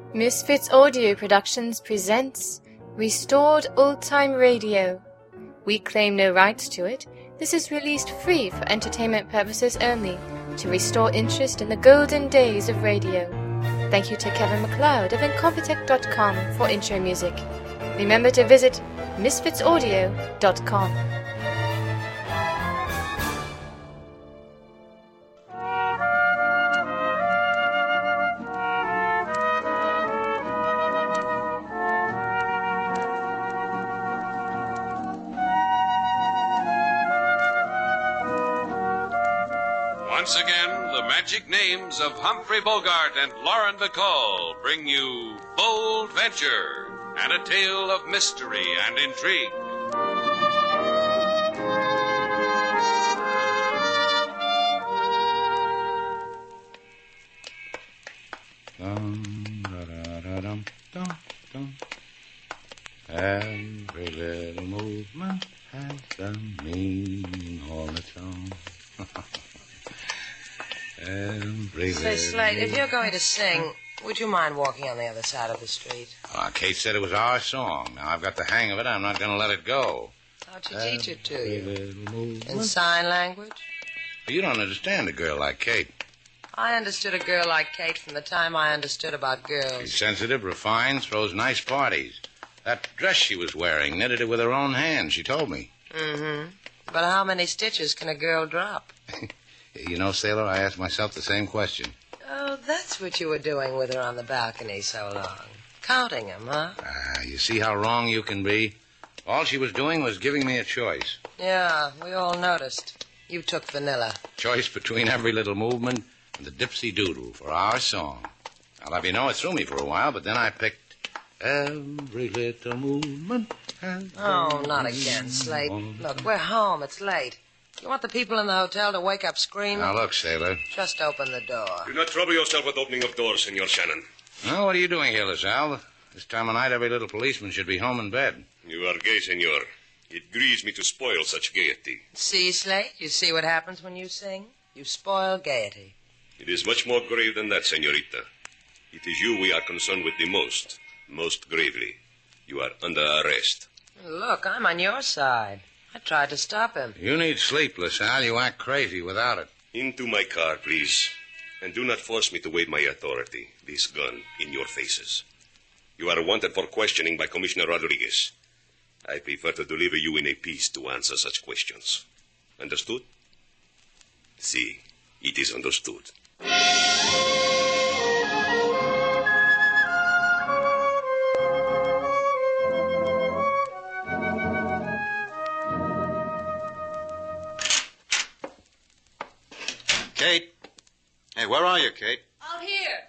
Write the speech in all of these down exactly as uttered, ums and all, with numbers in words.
Misfits Audio Productions presents Restored Old Time Radio. We claim no rights to it. This is released free for entertainment purposes only, to restore interest in the golden days of radio. Thank you to Kevin MacLeod of Incompetech dot com for intro music. Remember to visit misfits audio dot com. Once again, the magic names of Humphrey Bogart and Lauren Bacall bring you Bold Venture and a tale of mystery and intrigue. Dum, da-da-da-dum, dum, dum. Every little movement has a meaning all its own. Every Say, little Slate, if you're going to sing, would you mind walking on the other side of the street? Uh, Kate said it was our song. Now I've got the hang of it. I'm not going to let it go. How'd she teach it to you? Little movement. In sign language? You don't understand a girl like Kate. I understood a girl like Kate from the time I understood about She's girls. sensitive, refined, throws nice parties. That dress she was wearing, knitted it with her own hands, she told me. Mm-hmm. But how many stitches can a girl drop? You know, Sailor, I asked myself the same question. Oh, that's what you were doing with her on the balcony so long. Counting them, huh? Ah, you see how wrong you can be? All she was doing was giving me a choice. Yeah, we all noticed. You took vanilla. Choice between every little movement and the Dipsy Doodle for our song. I'll have you know it threw me for a while, but then I picked every little movement. And Oh, not again, Slate. Look, we're home. It's late. You want the people in the hotel to wake up screaming? Now, look, Sailor. Just open the door. Do not trouble yourself with opening of doors, Senor Shannon. Well, what are you doing here, LaSalle? This time of night, every little policeman should be home in bed. You are gay, senor. It grieves me to spoil such gaiety. See, Slate? You see what happens when you sing? You spoil gaiety. It is much more grave than that, senorita. It is you we are concerned with the most, most gravely. You are under arrest. Look, I'm on your side. I tried to stop him. You need sleep, LaSalle. You act crazy without it. Into my car, please. And do not force me to wave my authority, this gun, in your faces. You are wanted for questioning by Commissioner Rodriguez. I prefer to deliver you in a piece to answer such questions. Understood? Si, it is understood. Kate? Hey, where are you, Kate? Out here.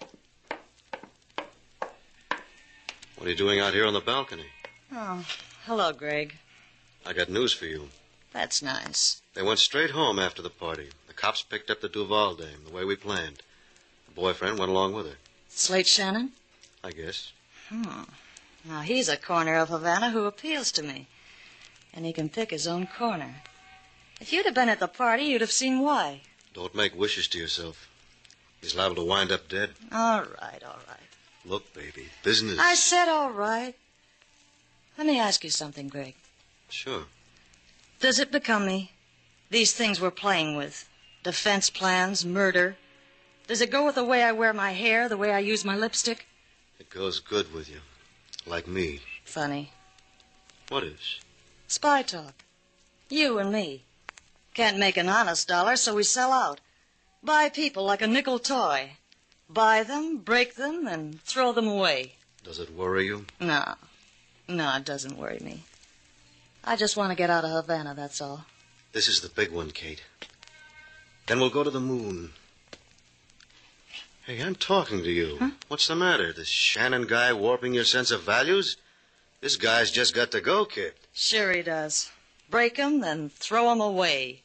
What are you doing out here on the balcony? Oh, hello, Greg. I got news for you. That's nice. They went straight home after the party. The cops picked up the Duval dame, the way we planned. The boyfriend went along with her. Slate Shannon? I guess. Hmm. Now, he's a corner of Havana who appeals to me. And he can pick his own corner. If you'd have been at the party, you'd have seen why. Don't make wishes to yourself. He's liable to wind up dead. All right, all right. Look, baby, business. I said all right. Let me ask you something, Greg. Sure. Does it become me? These things we're playing with. Defense plans, murder. Does it go with the way I wear my hair, the way I use my lipstick? It goes good with you. Like me. Funny. What is? Spy talk. You and me. Can't make an honest dollar, so we sell out. Buy people like a nickel toy. Buy them, break them, and throw them away. Does it worry you? No. No, it doesn't worry me. I just want to get out of Havana, that's all. This is the big one, Kate. Then we'll go to the moon. Hey, I'm talking to you. Huh? What's the matter? This Shannon guy warping your sense of values? This guy's just got to go, kid. Sure he does. Break 'em, then throw 'em away.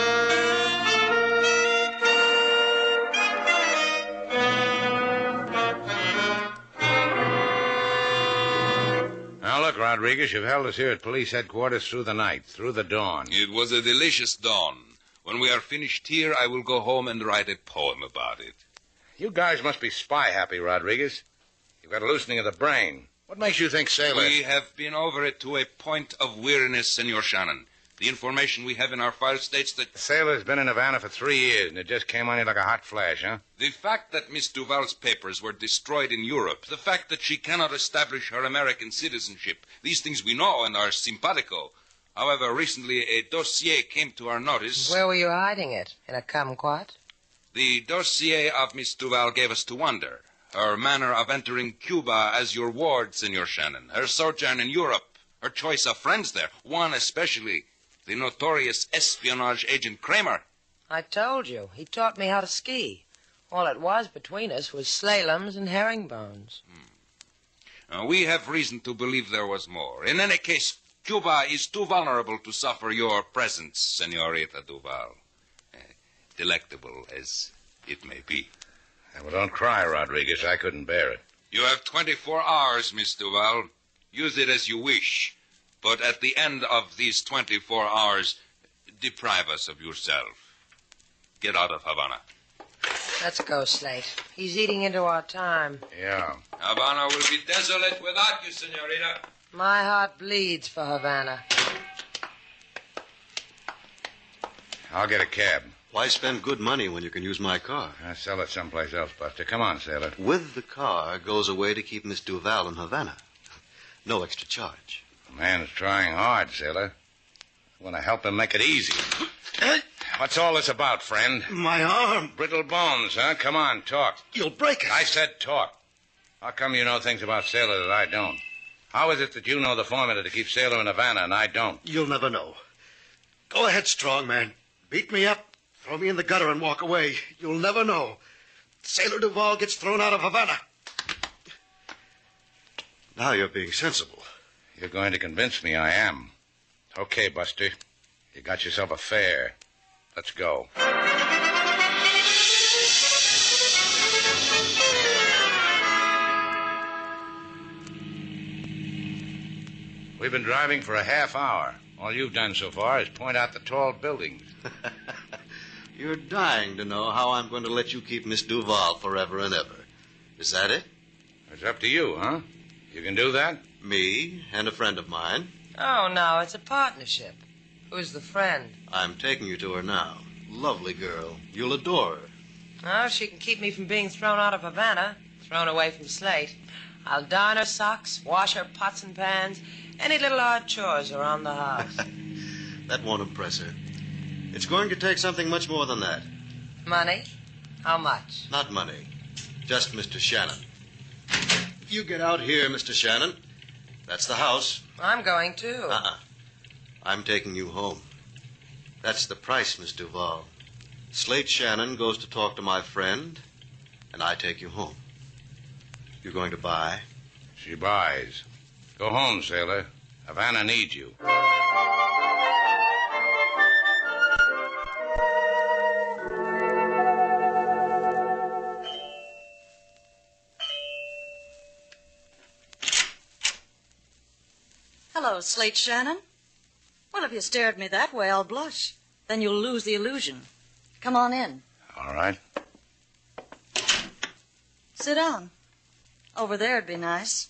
Now, look, Rodriguez, you've held us here at police headquarters through the night, through the dawn. It was a delicious dawn. When we are finished here, I will go home and write a poem about it. You guys must be spy happy, Rodriguez. You've got a loosening of the brain. What makes you think Sailor... We have been over it to a point of weariness, Senor Shannon. The information we have in our file states that... Sailor's been in Havana for three years, and it just came on you like a hot flash, huh? The fact that Miss Duval's papers were destroyed in Europe, the fact that she cannot establish her American citizenship, these things we know and are simpatico. However, recently a dossier came to our notice... Where were you hiding it? In a kumquat? The dossier of Miss Duval gave us to wonder. Her manner of entering Cuba as your ward, Senor Shannon. Her sojourn in Europe. Her choice of friends there. One especially, the notorious espionage agent Kramer. I told you. He taught me how to ski. All it was between us was slaloms and herringbones. Hmm. Uh, we have reason to believe there was more. In any case, Cuba is too vulnerable to suffer your presence, Senorita Duval. Uh, delectable as it may be. Well, don't cry, Rodriguez. I couldn't bear it. You have twenty-four hours, Miss Duval. Use it as you wish. But at the end of these twenty-four hours, deprive us of yourself. Get out of Havana. Let's go, Slate. He's eating into our time. Yeah. Havana will be desolate without you, Senorita. My heart bleeds for Havana. I'll get a cab. Why spend good money when you can use my car? I'll sell it someplace else, Buster. Come on, Sailor. With the car goes a way to keep Miss Duval in Havana. No extra charge. The man's trying hard, Sailor. I want to help him make it easy. What's all this about, friend? My arm. Brittle bones, huh? Come on, talk. You'll break it. I said talk. How come you know things about Sailor that I don't? How is it that you know the formula to keep Sailor in Havana and I don't? You'll never know. Go ahead, strong man. Beat me up. Throw me in the gutter and walk away. You'll never know. Sailor Duval gets thrown out of Havana. Now you're being sensible. You're going to convince me I am. Okay, Buster. You got yourself a fare. Let's go. We've been driving for a half hour. All you've done so far is point out the tall buildings. You're dying to know how I'm going to let you keep Miss Duval forever and ever. Is that it? It's up to you, huh? You can do that? Me and a friend of mine. Oh, no, it's a partnership. Who's the friend? I'm taking you to her now. Lovely girl. You'll adore her. Oh, she can keep me from being thrown out of Havana, thrown away from Slate. I'll darn her socks, wash her pots and pans, any little odd chores around the house. That won't impress her. It's going to take something much more than that. Money? How much? Not money. Just Mister Shannon. You get out here, Mister Shannon. That's the house. I'm going too. Uh-uh. I'm taking you home. That's the price, Miss Duval. Slate Shannon goes to talk to my friend, and I take you home. You're going to buy? She buys. Go home, Sailor. Havana needs you. Hello, Slate Shannon. Well, if you stare at me that way, I'll blush. Then you'll lose the illusion. Come on in. All right. Sit down. Over there'd be nice.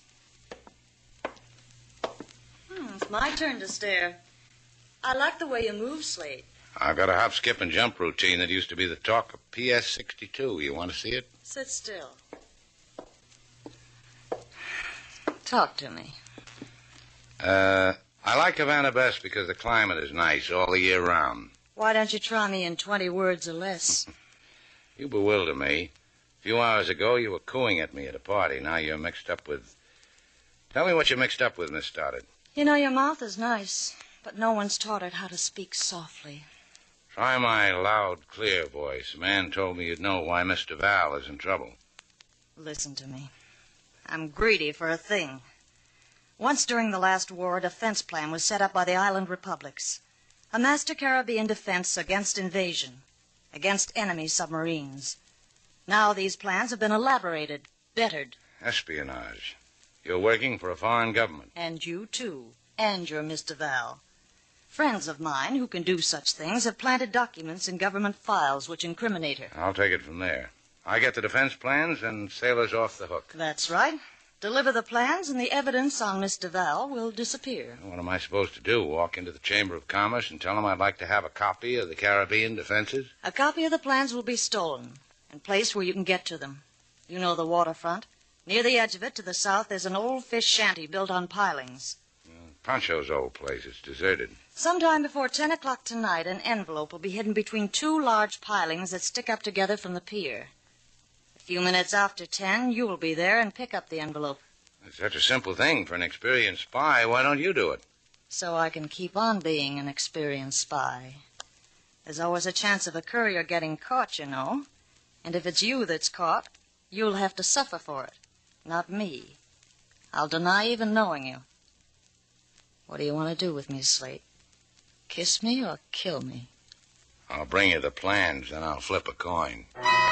Hmm, it's my turn to stare. I like the way you move, Slate. I've got a hop, skip, and jump routine that used to be the talk of P S sixty-two. You want to see it? Sit still. Talk to me. Uh, I like Havana best because the climate is nice all the year round. Why don't you try me in twenty words or less? You bewilder me. A few hours ago, you were cooing at me at a party. Now you're mixed up with... Tell me what you're mixed up with, Miss Stoddard. You know, your mouth is nice, but no one's taught it how to speak softly. Try my loud, clear voice. A man told me you'd know why Mister Val is in trouble. Listen to me. I'm greedy for a thing. Once during the last war, a defense plan was set up by the island republics. A master Caribbean defense against invasion, against enemy submarines. Now these plans have been elaborated, bettered. Espionage. You're working for a foreign government. And you, too. And you're Mister Val. Friends of mine who can do such things have planted documents in government files which incriminate her. I'll take it from there. I get the defense plans and Sailor's off the hook. That's right. Deliver the plans, and the evidence on Miss Duval will disappear. What am I supposed to do? Walk into the Chamber of Commerce and tell them I'd like to have a copy of the Caribbean defenses? A copy of the plans will be stolen and placed where you can get to them. You know the waterfront. Near the edge of it, to the south, there's an old fish shanty built on pilings. Well, Pancho's old place. It's deserted. Sometime before ten o'clock tonight, an envelope will be hidden between two large pilings that stick up together from the pier. A few minutes after ten, you will be there and pick up the envelope. It's such a simple thing for an experienced spy. Why don't you do it? So I can keep on being an experienced spy. There's always a chance of a courier getting caught, you know. And if it's you that's caught, you'll have to suffer for it. Not me. I'll deny even knowing you. What do you want to do with me, Slate? Kiss me or kill me? I'll bring you the plans, then I'll flip a coin.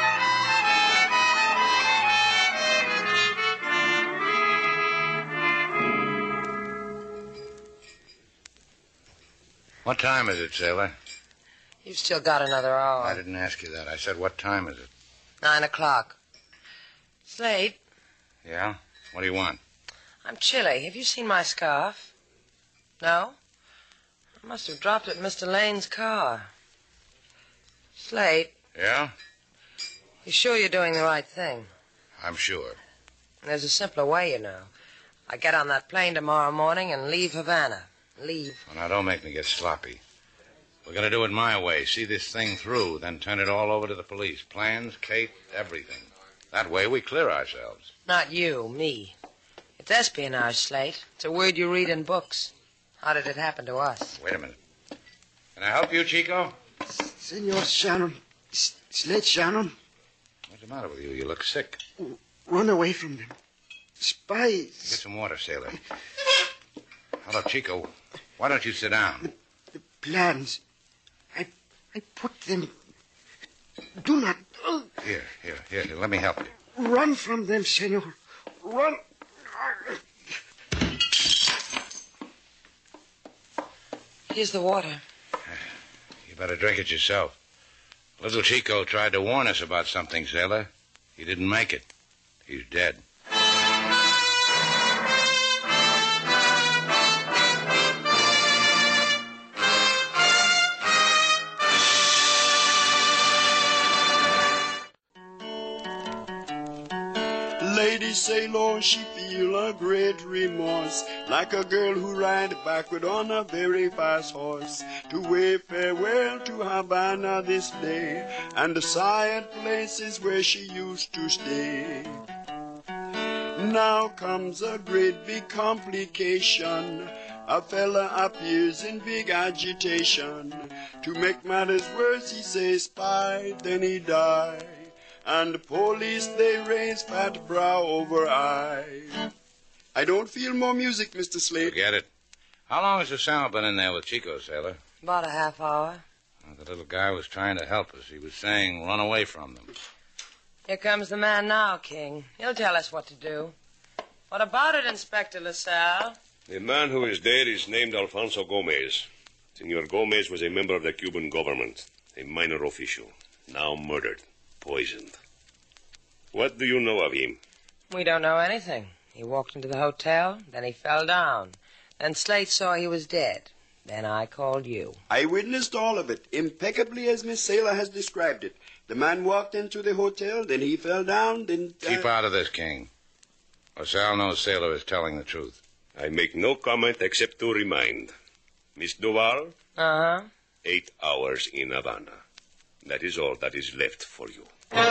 What time is it, sailor? You've still got another hour. I didn't ask you that. I said, what time is it? Nine o'clock. Slate. Yeah? What do you want? I'm chilly. Have you seen my scarf? No? I must have dropped it in Mister Lane's car. Slate. Yeah? You sure you're doing the right thing? I'm sure. There's a simpler way, you know. I get on that plane tomorrow morning and leave Havana. Leave. Well, now, don't make me get sloppy. We're going to do it my way. See this thing through, then turn it all over to the police. Plans, Kate, everything. That way we clear ourselves. Not you, me. It's espionage, Slate. It's a word you read in books. How did it happen to us? Wait a minute. Can I help you, Chico? Senor Shannon. S- Slate Shannon. What's the matter with you? You look sick. Run away from them. Spies. Get some water, sailor. Hello, Chico. Why don't you sit down? The, the plans. I I put them... Do not... Uh, Here, here, here, here. Let me help you. Run from them, senor. Run. Here's the water. You better drink it yourself. Little Chico tried to warn us about something, sailor. He didn't make it. He's dead. Lady Sailor, she feel a great remorse, like a girl who ride backward on a very fast horse, to wave farewell to Havana this day, and the sigh at places where she used to stay. Now comes a great big complication. A fella appears in big agitation. To make matters worse, he says spy, then he die. And the police, they raise fat brow over eye. I don't feel more music, Mister Slate. Forget it. How long has the sound been in there with Chico, sailor? About a half hour. Well, the little guy was trying to help us. He was saying run away from them. Here comes the man now, King. He'll tell us what to do. What about it, Inspector LaSalle? The man who is dead is named Alfonso Gomez. Senor Gomez was a member of the Cuban government, a minor official, now murdered, poisoned. What do you know of him? We don't know anything. He walked into the hotel, then he fell down. Then Slate saw he was dead. Then I called you. I witnessed all of it, impeccably as Miss Sailor has described it. The man walked into the hotel, then he fell down, then... Uh... Keep out of this, King. LaSalle knows Sailor is telling the truth. I make no comment except to remind. Miss Duval? Uh-huh. Eight hours in Havana. That is all that is left for you.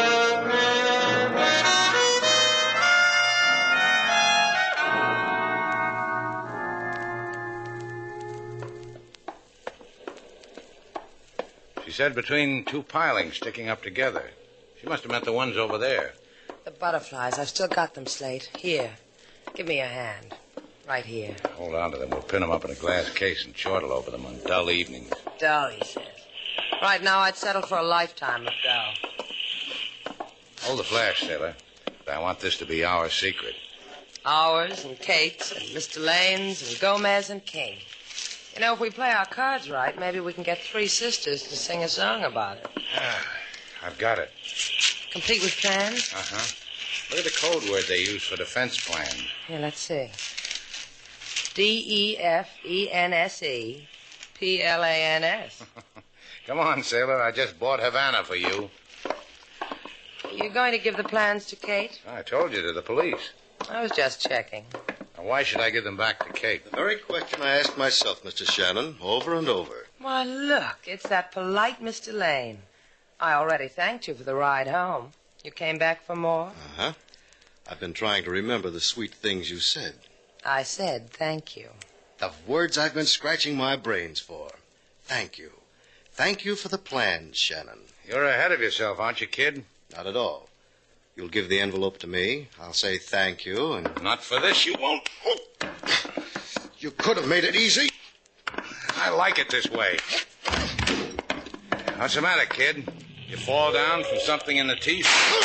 She said between two pilings sticking up together. She must have meant the ones over there. The butterflies. I've still got them, Slate. Here. Give me a hand. Right here. Hold on to them. We'll pin them up in a glass case and chortle over them on dull evenings. Dull, he says. Right now, I'd settle for a lifetime of dull. Hold the flash, sailor. But I want this to be our secret. Ours and Kate's and Mister Lane's and Gomez and King. You know, if we play our cards right, maybe we can get three sisters to sing a song about it. Ah, I've got it. Complete with plans? Uh-huh. Look at the code word they use for defense plan. Here, let's see. D E F E N S E P L A N S. Come on, sailor. I just bought Havana for you. You're going to give the plans to Kate? I told you, to the police. I was just checking. Now, why should I give them back to Kate? The very question I asked myself, Mister Shannon, over and over. Why, look, it's that polite Mister Lane. I already thanked you for the ride home. You came back for more? Uh-huh. I've been trying to remember the sweet things you said. I said thank you. The words I've been scratching my brains for. Thank you. Thank you for the plans, Shannon. You're ahead of yourself, aren't you, kid? Not at all. You'll give the envelope to me. I'll say thank you, and... Not for this, you won't. You could have made it easy. I like it this way. What's the matter, kid? You fall down from something in the teeth?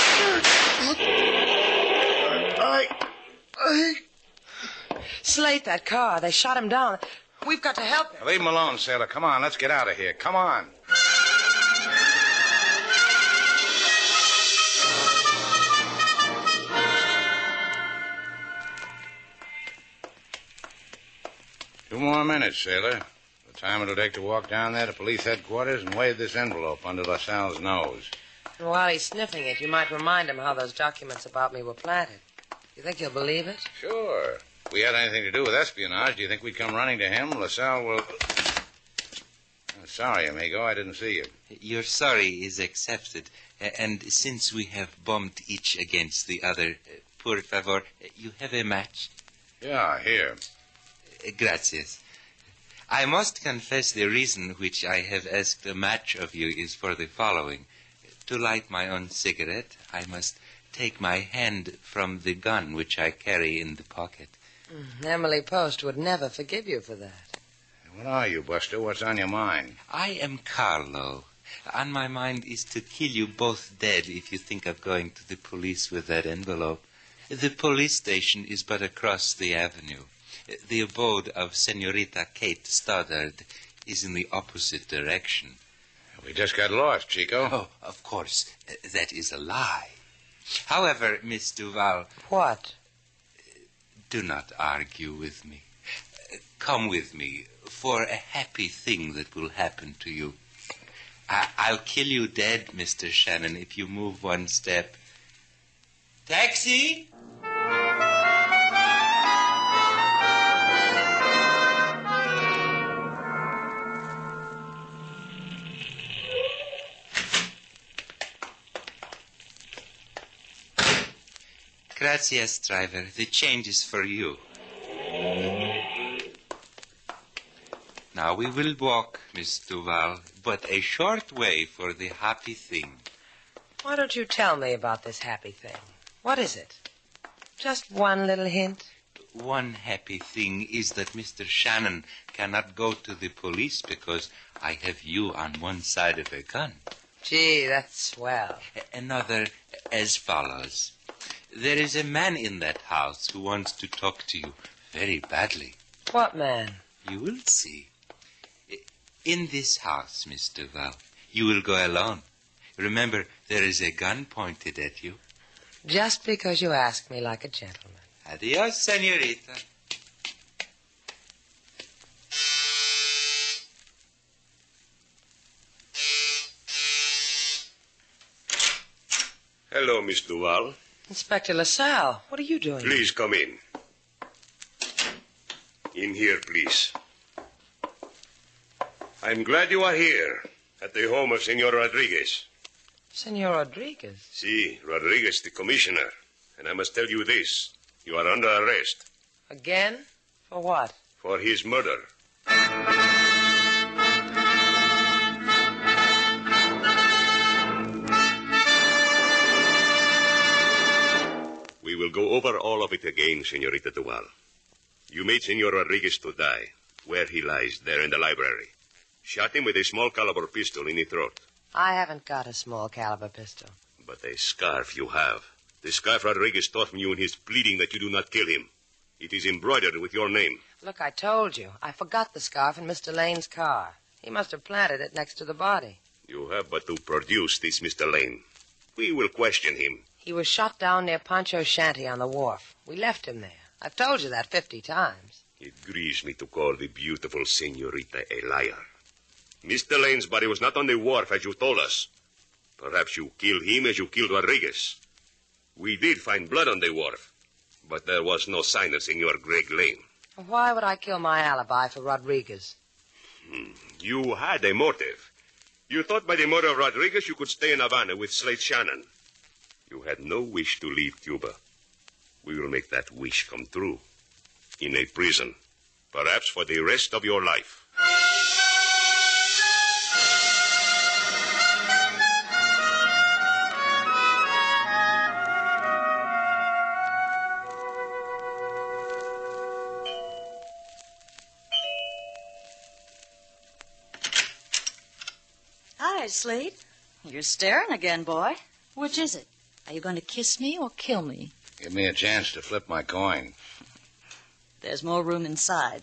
I... I... Slate, that car. They shot him down. We've got to help him. Leave him alone, sailor. Come on, let's get out of here. Come on. Two more minutes, sailor. The time it'll take to walk down there to police headquarters and wave this envelope under LaSalle's nose. And while he's sniffing it, you might remind him how those documents about me were planted. You think he'll believe it? Sure. If we had anything to do with espionage, do you think we'd come running to him? LaSalle will... Oh, sorry, amigo, I didn't see you. Your sorry is accepted. Uh, and since we have bumped each against the other, uh, por favor, uh, you have a match? Yeah, here. Uh, gracias. I must confess the reason which I have asked a match of you is for the following. To light my own cigarette, I must take my hand from the gun which I carry in the pocket. Mm, Emily Post would never forgive you for that. What are you, Buster? What's on your mind? I am Carlo. On my mind is to kill you both dead if you think of going to the police with that envelope. The police station is but across the avenue. The abode of Senorita Kate Stoddard is in the opposite direction. We just got lost, Chico. Oh, of course. Uh, that is a lie. However, Miss Duval... What? Do not argue with me. Uh, come with me for a happy thing that will happen to you. I- I'll kill you dead, Mister Shannon, if you move one step. Taxi! Gracias, driver. The change is for you. Now we will walk, Miss Duval, but a short way for the happy thing. Why don't you tell me about this happy thing? What is it? Just one little hint? One happy thing is that Mister Shannon cannot go to the police because I have you on one side of a gun. Gee, that's swell. Another as follows. There is a man in that house who wants to talk to you very badly. What man? You will see. In this house, Miss Duval, you will go alone. Remember, there is a gun pointed at you. Just because you ask me like a gentleman. Adios, senorita. Hello, Miss Duval. Inspector LaSalle, what are you doing? Please come in. In here, please. I'm glad you are here at the home of Senor Rodriguez. Senor Rodriguez? Si, Rodriguez, the commissioner. And I must tell you this. You are under arrest. Again? For what? For his murder. We will go over all of it again, Senorita Duval. You made Senor Rodriguez to die, where he lies, there in the library. Shot him with a small caliber pistol in the throat. I haven't got a small caliber pistol. But a scarf you have. The scarf Rodriguez tore from you in his pleading that you do not kill him. It is embroidered with your name. Look, I told you. I forgot the scarf in Mister Lane's car. He must have planted it next to the body. You have but to produce this Mister Lane. We will question him. He was shot down near Pancho's shanty on the wharf. We left him there. I've told you that fifty times. It grieves me to call the beautiful senorita a liar. Mister Lane's body was not on the wharf, as you told us. Perhaps you killed him as you killed Rodriguez. We did find blood on the wharf, but there was no sign of Senor Greg Lane. Why would I kill my alibi for Rodriguez? Hmm. You had a motive. You thought by the murder of Rodriguez you could stay in Havana with Slate Shannon. You had no wish to leave Cuba. We will make that wish come true. In a prison. Perhaps for the rest of your life. Hi, Slate. You're staring again, boy. Which is it? Are you going to kiss me or kill me? Give me a chance to flip my coin. There's more room inside.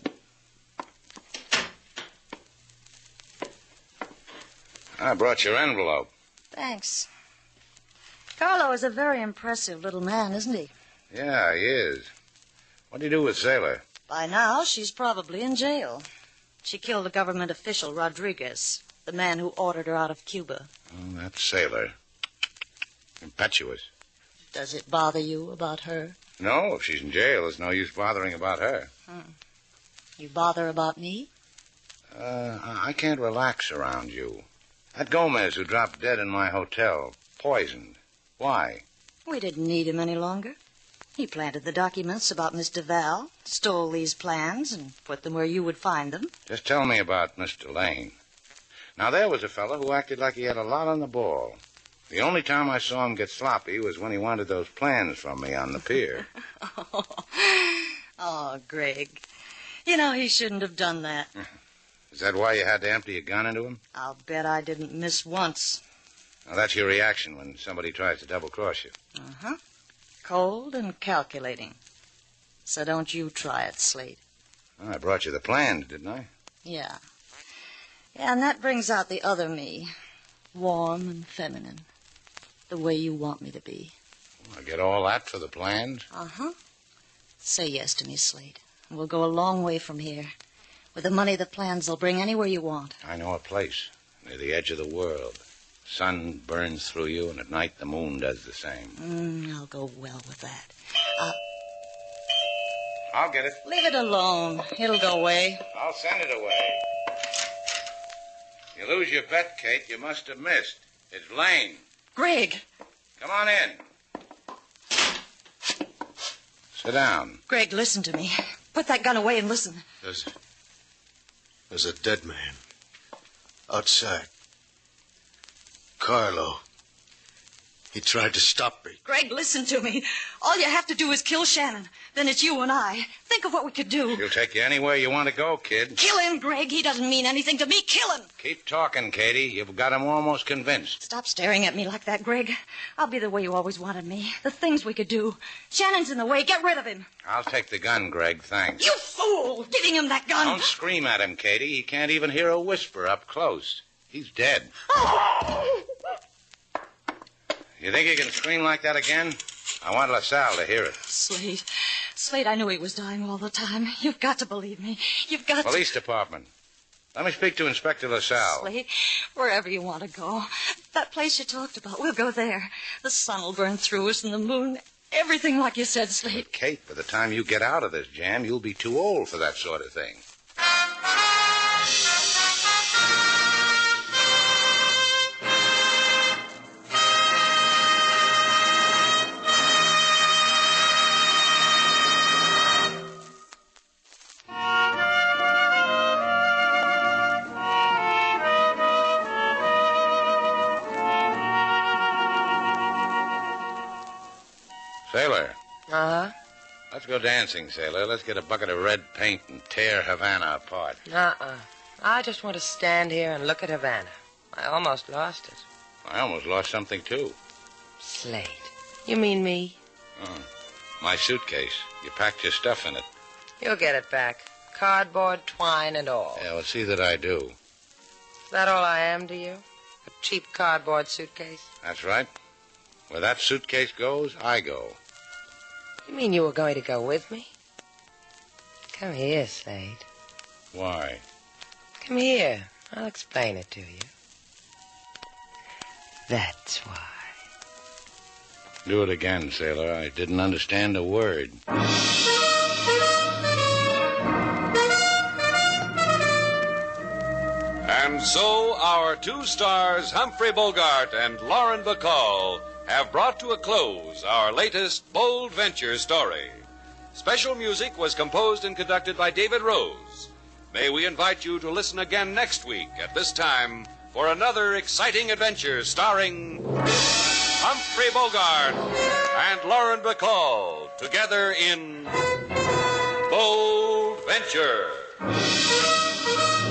I brought your envelope. Thanks. Carlo is a very impressive little man, isn't he? Yeah, he is. What do you do with Sailor? By now, she's probably in jail. She killed a government official, Rodriguez, the man who ordered her out of Cuba. Oh, that Sailor. Impetuous. Does it bother you about her? No, if she's in jail, there's no use bothering about her. Hmm. You bother about me? Uh, I can't relax around you. That Gomez who dropped dead in my hotel, poisoned. Why? We didn't need him any longer. He planted the documents about Miss Duval, stole these plans, and put them where you would find them. Just tell me about Mister Lane. Now, there was a fellow who acted like he had a lot on the ball. The only time I saw him get sloppy was when he wanted those plans from me on the pier. oh. oh, Greg. You know, he shouldn't have done that. Is that why you had to empty a gun into him? I'll bet I didn't miss once. Now, that's your reaction when somebody tries to double-cross you. Uh-huh. Cold and calculating. So don't you try it, Slate. Well, I brought you the plans, didn't I? Yeah. Yeah, and that brings out the other me. Warm and feminine. The way you want me to be. I get all that for the plans? Uh-huh. Say yes to me, Slate. And we'll go a long way from here. With the money the plans will bring anywhere you want. I know a place. Near the edge of the world. Sun burns through you, and at night the moon does the same. Mm, I'll go well with that. Uh, I'll get it. Leave it alone. It'll go away. I'll send it away. You lose your bet, Kate. You must have missed. It's Lane. Greg. Come on in. Sit down. Greg, listen to me. Put that gun away and listen. There's, there's a dead man. Outside. Carlo. He tried to stop me. Greg, listen to me. All you have to do is kill Shannon. Then it's you and I. Think of what we could do. He'll take you anywhere you want to go, kid. Kill him, Greg. He doesn't mean anything to me. Kill him. Keep talking, Katie. You've got him almost convinced. Stop staring at me like that, Greg. I'll be the way you always wanted me. The things we could do. Shannon's in the way. Get rid of him. I'll take the gun, Greg. Thanks. You fool! Giving him that gun. Don't scream at him, Katie. He can't even hear a whisper up close. He's dead. You think he can scream like that again? I want LaSalle to hear it. Slate. Slate, I knew he was dying all the time. You've got to believe me. You've got Police to... Department. Let me speak to Inspector LaSalle. Slate, wherever you want to go. That place you talked about, we'll go there. The sun will burn through us and the moon. Everything like you said, Slate. But Kate, by the time you get out of this jam, you'll be too old for that sort of thing. Sailor. Uh-huh. Let's go dancing, Sailor. Let's get a bucket of red paint and tear Havana apart. Uh-uh. I just want to stand here and look at Havana. I almost lost it. I almost lost something, too. Slate. You mean me? Oh, my suitcase. You packed your stuff in it. You'll get it back. Cardboard, twine, and all. Yeah, well, see that I do. Is that all I am to you? A cheap cardboard suitcase? That's right. Where that suitcase goes, I go. You mean you were going to go with me? Come here, Slade. Why? Come here. I'll explain it to you. That's why. Do it again, sailor. I didn't understand a word. And so our two stars, Humphrey Bogart and Lauren Bacall, have brought to a close our latest Bold Venture story. Special music was composed and conducted by David Rose. May we invite you to listen again next week at this time for another exciting adventure starring Humphrey Bogart and Lauren Bacall together in Bold Venture.